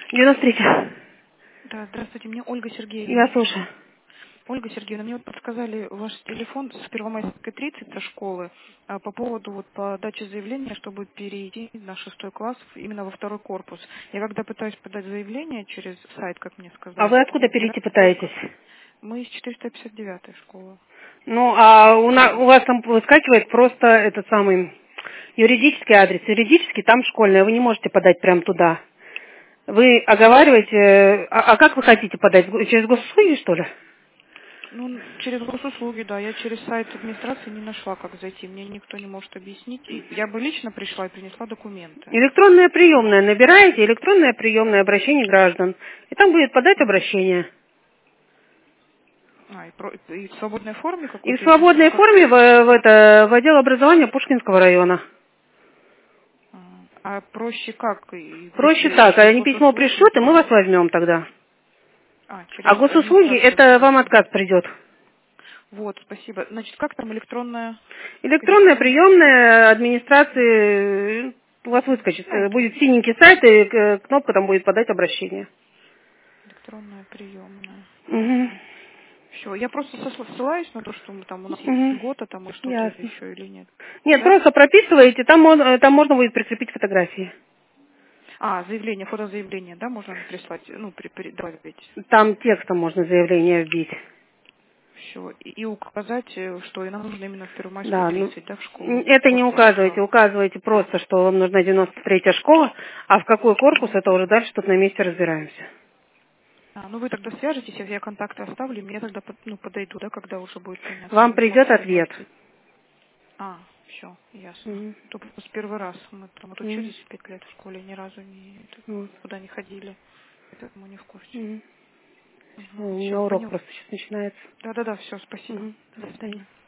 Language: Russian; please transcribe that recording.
93. Да, здравствуйте, мне Ольга Я Сергеевна. слушаю. Ольга Сергеевна, мне вот подсказали ваш телефон с Первомайской 30 со школы по поводу вот подачи заявления, чтобы перейти на 6 класс именно во 2 корпус. Я когда пытаюсь подать заявление через сайт, как мне А сказали, вы откуда мне перейти нравится только... пытаетесь? Мы из 459 школы. Ну, а у вас там выскакивает просто этот самый юридический адрес. Юридический там школьный, вы не можете подать прямо туда. Вы оговариваете... А как вы хотите подать? Через госуслуги, что ли? Ну, через госуслуги, да. Я через сайт администрации не нашла, как зайти. Мне никто не может объяснить. И я бы лично пришла и принесла документы. Электронная приемная. Набираете электронное приемное обращение граждан. И там будет подать обращение. И в свободной форме И в какой-то, или свободной как? форме в отдел образования Пушкинского района. А проще как, Проще если так, через они письмо госуслуги? пришлют, и мы вас возьмем тогда. Через А госуслуги, администрацию это вам обращаться. отказ придет. Вот, спасибо. Значит, как там электронная Электронная перейти? приемная администрации у вас выскочит. Сайт. Будет синенький сайт, и кнопка там будет подать обращение. Электронная приемная. Угу. Все, я просто ссылаюсь на то, что мы там у нас есть Угу. льгота там и что-то Ясно. еще или нет. Нет, Да? просто прописываете, там можно будет прикрепить фотографии. Заявление, фотозаявление, да, можно прислать, добавить. Там текстом можно заявление вбить. Все. И указать, что и нам нужно именно в Первомайскую Да, ну, 30, да, в школу, это не корпус указывайте, А. указывайте просто, что вам нужна 93-я школа, а в какой корпус, это уже дальше тут на месте разбираемся. Ну вы тогда свяжетесь, я контакты оставлю, мне тогда подойду, да, когда уже будет Вам понятно придет ответ. информация. Все, ясно. Мгм. То просто первый раз мы там вот Мгм. учились 5 лет в школе, ни разу Вот. никуда не ходили, поэтому не в курсе. Мгм. Всё, у меня Все, урок поняла. просто сейчас начинается. Да-да-да, все, спасибо. Мгм. До До свидания. свидания.